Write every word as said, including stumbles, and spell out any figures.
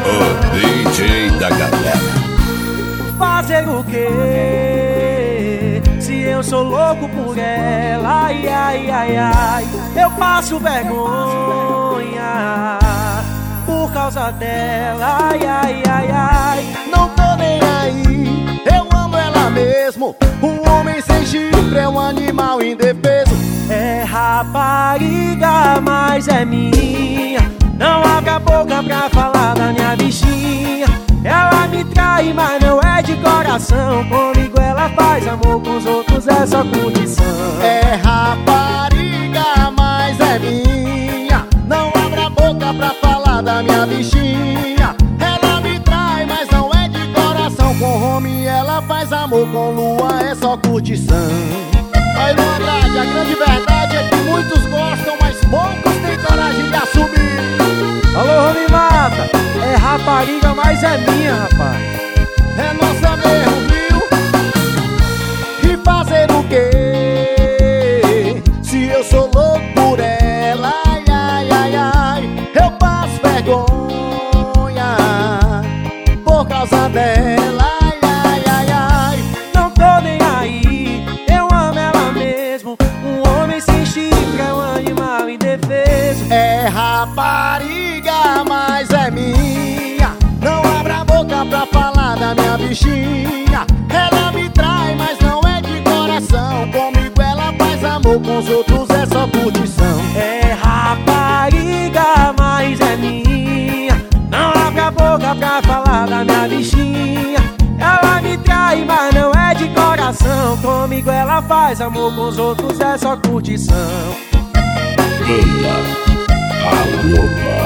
O D J da galera. Fazer o quê? Se eu sou louco por ela, ai, ai, ai, ai. Eu passo vergonha por causa dela, ai, ai, ai, ai. Não tô nem aí, eu amo ela mesmo. Um homem sem chifre é um animal indefeso. É rapariga, mas é minha. Não abre a boca pra falar da minha bichinha. Ela me trai, mas não é de coração. Comigo ela faz amor, com os outros é só curtição. É rapariga, mas é minha. Não abre a boca pra falar da minha bichinha. Ela me trai, mas não é de coração. Com homem ela faz amor, com lua é só curtição. Aí Luan Andrade, a grande verdade é que muitos gostam, mas poucos têm coragem de assumir. Alô, Rony Mata, é rapariga, mas é minha, rapaz. É nossa mesmo, viu? E fazer o quê? Se eu sou louco por ela, ai, ai, ai, ai. Eu passo vergonha por causa dela, ai, ai, ai, ai. Não tô nem aí, eu amo ela mesmo. Um homem sem chifre é um animal indefeso. É rapariga, mas é minha. Não abra a boca pra falar da minha bichinha. Ela me trai, mas não é de coração. Comigo ela faz amor, com os outros é só curtição. É rapariga, mas é minha. Não abre a boca pra falar da minha bichinha. Ela me trai, mas não é de coração. Comigo ela faz amor, com os outros é só curtição. Banda A Loba.